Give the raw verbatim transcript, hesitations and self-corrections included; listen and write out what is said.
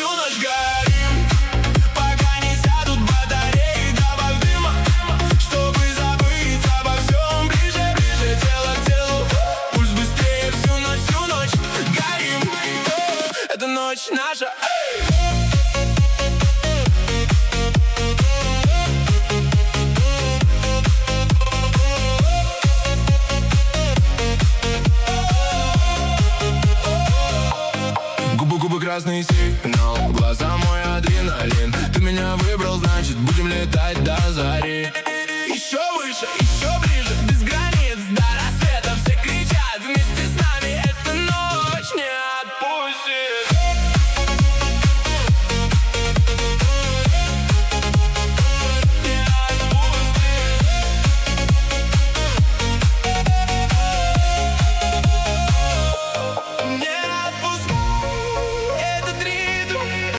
всю ночь горим, пока не сядут батареи. Добавь дыма, чтобы забыть обо всем. Ближе, ближе, тело к телу, пульс быстрее. Всю ночь, всю ночь горим. Это ночь наша. Губы красный сигнал, глаза мой адреналин. Ты меня выбрал, значит будем летать до зари. Еще выше, еще ближе,